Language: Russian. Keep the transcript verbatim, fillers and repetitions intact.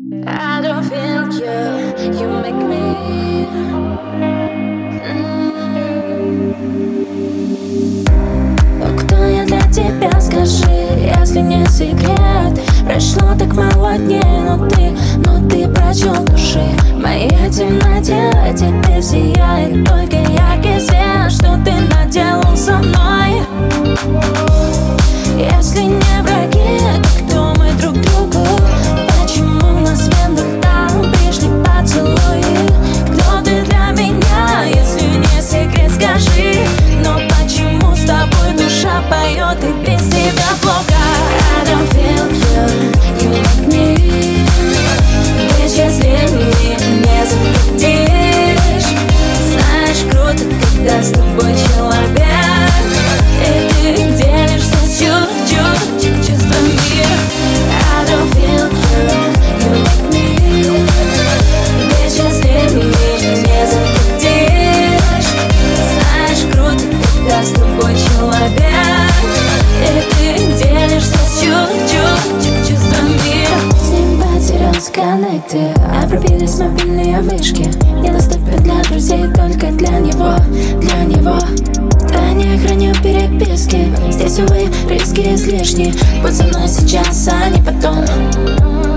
I don't feel you, you make me Но кто я для тебя, скажи, если не секрет? Прошло так мало дней, но ты, но ты прочел души. В моей темноте теперь сияет только яркий свет. Что ты наделал со мной? Если не враги, то кто мы друг другу? Почему на смену там пришли поцелуи? Кто ты для меня, если не секрет, скажи? Но почему с тобой душа поет и без тебя плохо? I don't feel you, you make me. Ведь если мне не захотишь, знаешь, круто, когда с тобой человек, и ты делишься с чуть-чуть чувствами. I don't feel you, you make me. Ведь если мне не захотишь, знаешь, круто, когда с тобой человек, и ты делишься с чуть-чуть чувствами. С ним потерялся коннекты, а пробились мобильные вышки. Недоступен для друзей, только для него, для него. Да не храню переписки, здесь, увы, риски излишни. Будь со мной сейчас, а не потом.